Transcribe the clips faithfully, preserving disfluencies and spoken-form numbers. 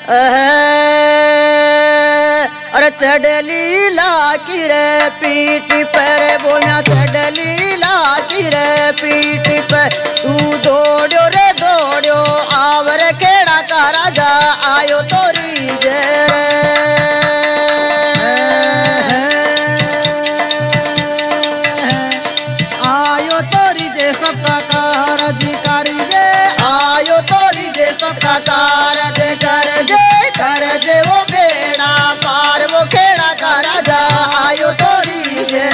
अरे चढ़ली लाकी रे पीठ पर बोला चढ़ली लाकी रे पीठ पर तू दौड़ो रे दौड़ो आवर खेड़ा का राजा आयो तोरी जर आयो तोरी जे सबका कारज करी जे आयो तोरी जे सबका कारज कर जे कर जे वो बेड़ा पार वो खेड़ा का राजा आयो तोरी जे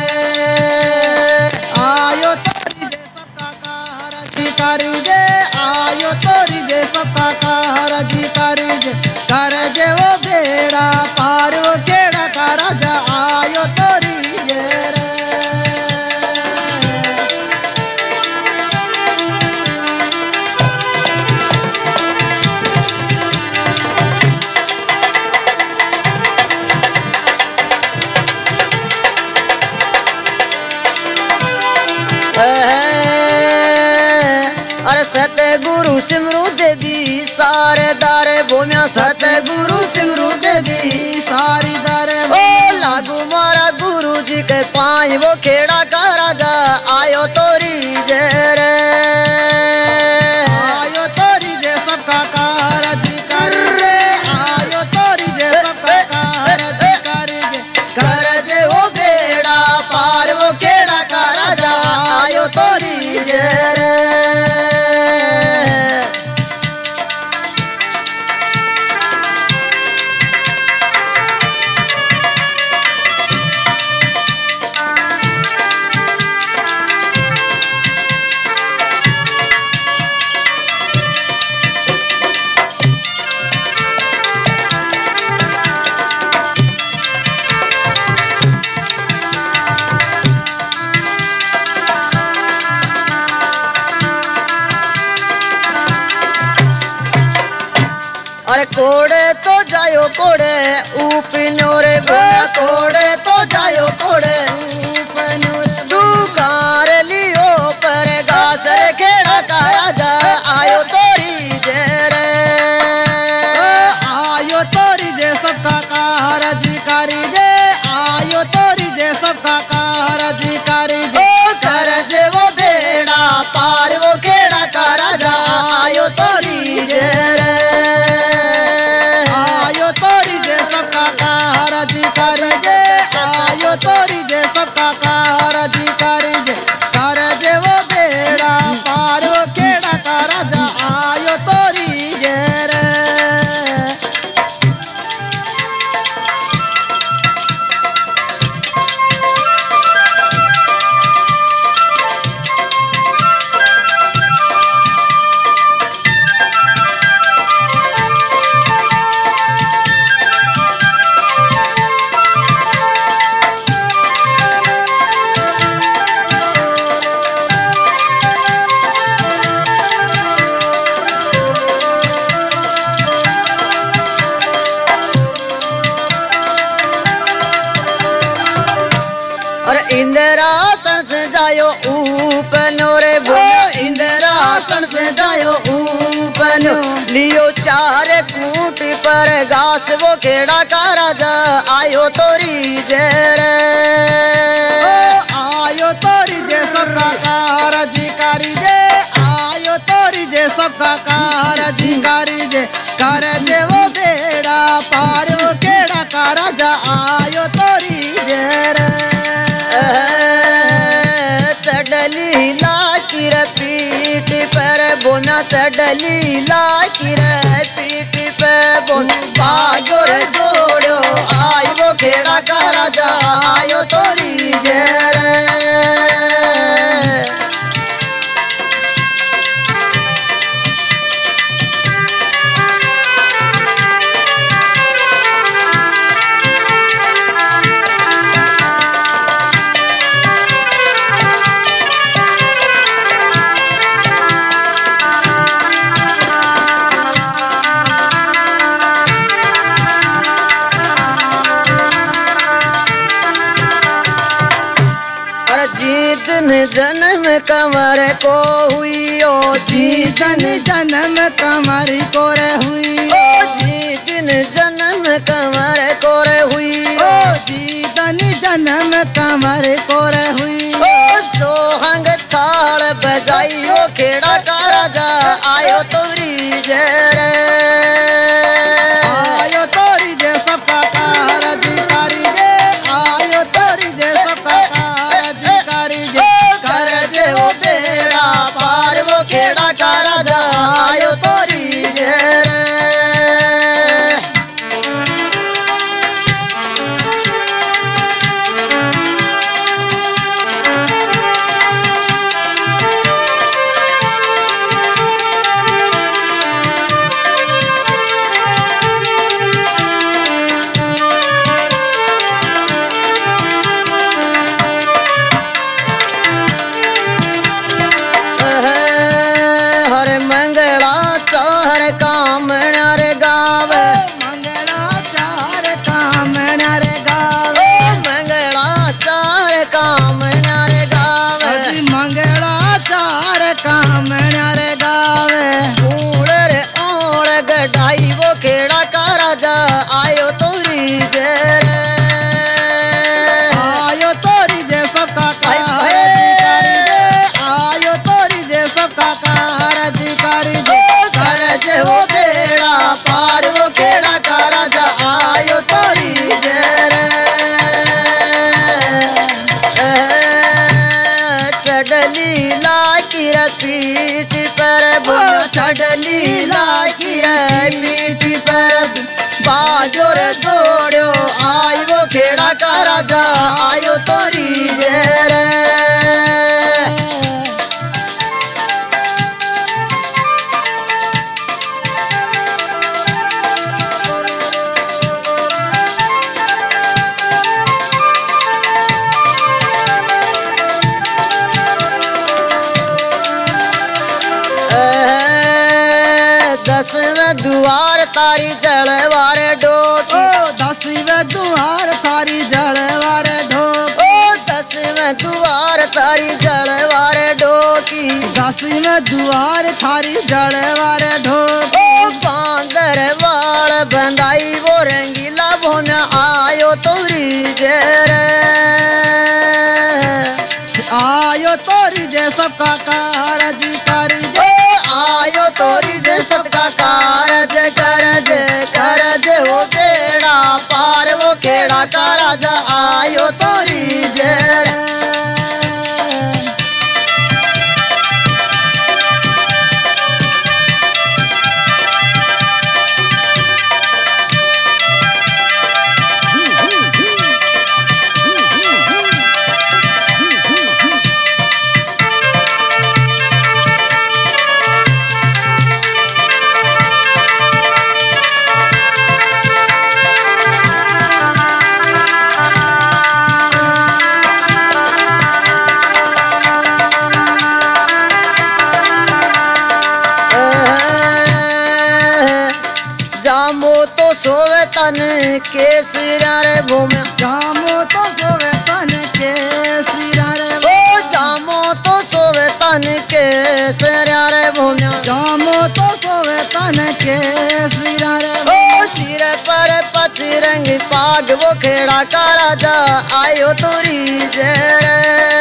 आयो तोरी जे सबका कारज करी जे आयो तोरी जे सबका कारज करी जे कर जे वो बेड़ा पार वो खेड़ा का राजा आयो तोरी जे अरे सतगुरु सिमरु देवी सारे दारे बोम्या सतगुरु सिमरु देवी सारी दर ओ लागू मारा गुरु जी के पाँच वो खेड़ा का राजा आयो तोरी जर आयो तोरी जे सबका कारज कर जे आयो तोरी जे सबका कारज कर जे कर जे वो बेड़ा पार वो खेड़ा का राजा आयो तोरी जर अरे कोड़े तो जायो कोड़े ऊपनो रे बोला कोड़े तो जायो कोड़े ऊपनो दुकार लियो पर गासर खेड़ा का राजा आयो तोरी जर आयो तोरी जे सबका कारज करी जे आयो तोरी जे सबका कारज करी जे ओ कर जे वो बेड़ा पार वो खेड़ा का राजा आयो तोरी जर आयो तोरी जे सबका कारज करी जे आयो तोरी जे सबका कारज करी जे कर जे वो बेड़ा पार वो खेड़ा का राजा आयो तोरी जे रे और इंद्रासन से जायो ऊपनो रे बोला इंद्रासन से जायो ऊपनो लियो चार कूट पर घास वो खेड़ा का राजा आयो तोरी जर आयो तोरी जे सबका कारज करी जे आयो तोरी जे सबका कारज करी जे कर जे वो बेड़ा पार वो केड़ा का राजा आयो तोरी जे रे चढ़ली लाकी रे पीठ पर बोना चढ़ली लाकी रे पीठ पर बोन भागो रे दौड़ो आई वो खेड़ा का राजा आयो तोरी जर जीतन जन्म कमर को हुई ओ जीतन जन्म कमर को रे हुई ओ जी खेड़ा का राजा आयो तोरी जे रे आयो तोरी जे सबका कारजी जे आयो तोरी जे सबका कारजी जे कर जे हो बेड़ा पार वो खेड़ा का राजा आयो तोरी जे रे चढ़ली लाकी रे पीठ पर बुना चढ़ली लाकी रे पीठ पर बाजोर दौड़ो आई वो खेड़ा का राजा आयो तोरी जे रे दसवें दुआर तारी जलवार डोकी ओ दसवें दुआर थारी जलवार ढोक ओ दसवें दुआर तारी जलवार डोकी दसवें दुआर थारी जलवार ढोक ओ बांदर वाल बंदाई वो रंगीला भोन आयो तोरी जे रे आयो तोरी जे सबका कारजी कारी जे आयो तोरी जे सबका कारज करज करज हो बेड़ा पार वो खेड़ा का राजा आयो तोरी जे जामो तो सोवे तन के सिरा रे भूमि जामो तो सोवे तन के सिरा रे ओ जामो तो सोवे तन के सिरा रे भूमि जामो तो सोवे तन के सिरा रे ओ सिर पर पचरंग पाग वो खेड़ा का राजा आयो तोरी जे रे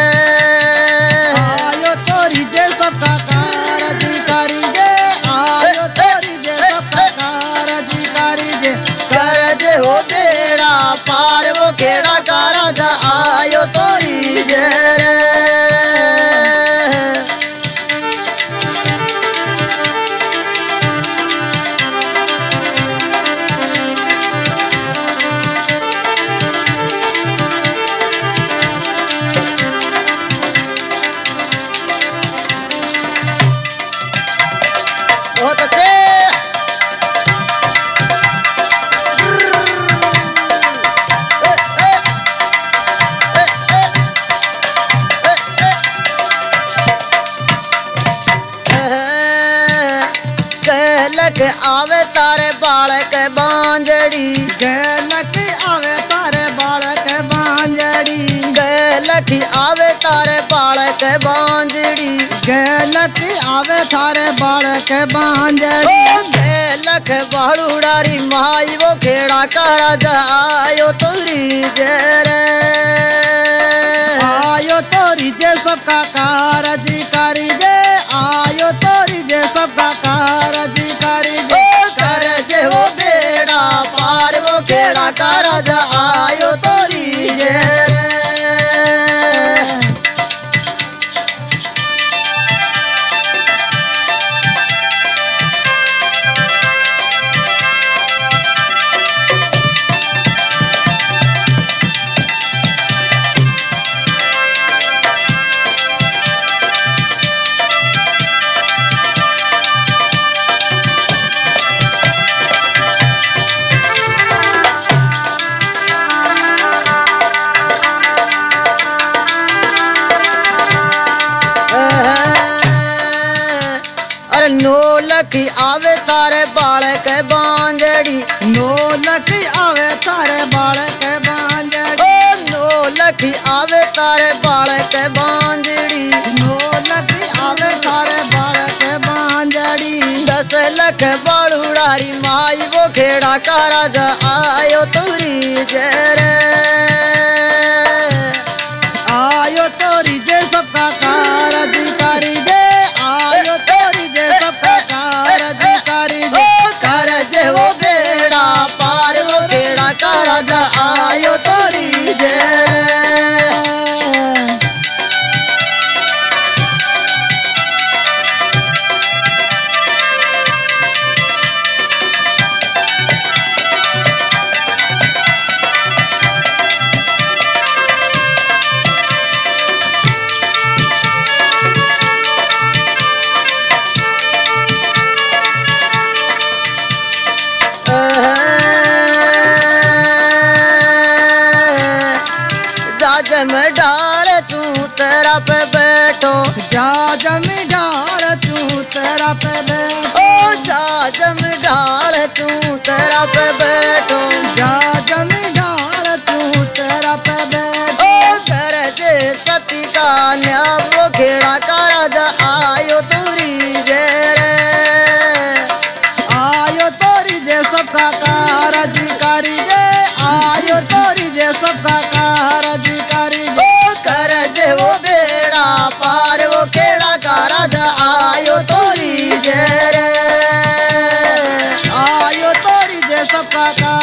आयो तोरी जे सबका कारजी कारी जे आयो तोरी जे सबका कारजी कारी जे करज हो बेड़ा पार वो खेड़ा का राजा आयो तोरी जे रे बहुत अच्छे कहलक आवे तारे बालक बांजड़ी गलक आवे तारे बालक बांजड़ी कहलक आवे तारे बालक बांजड़ी गलक आवे थारे बालक बांजड़ी ओ कहलक बाड़ूडारी माई वो खेड़ा का राजा आयो तोरी जे रे आयो तोरी जे सबका कारजी कारी जे आयो तोरी जे सबका कारजी कारी जे ओ करज हो बेड़ा पार वो खेड़ा का राजा आयो तोरी जे रे नौलख आवे तारे बालक बांजड़ी नौलख आवे थारे बालक बांजड़ी ओ नौलख आवे तारे बालक बांजड़ी नौलख आवे थारे बालक बांजड़ी दस लख लख बड़ुड़ारी माई वो खेड़ा का राजा आयो तुरी जय रे आयो तोरी जे सबका कार अधिकारी जे आयो तोरी जे सबका कार अधिकारी जे कर जे वो बेड़ा पार वो खेड़ा का राजा आयो तुरी जय रे जाजम डाल तू तेरा पे बैठो जाजम डाल तू तेरा पे बैठो ओ जाजम डाल तू तेरा पे बैठो जाजम डाल तू तेरा पे बैठो ओ कर जे सती का न्याय वो खेड़ा का राजा आयो तुरी जय रे आयो तोरी जे सबका कार अधिकारी जे आयो तोरी जे सबका कार अधिकारी जे कर जे वो बेड़ा पार वो खेड़ा का राजा आयो तोरी जय रे आयो तोरी जे सबका कार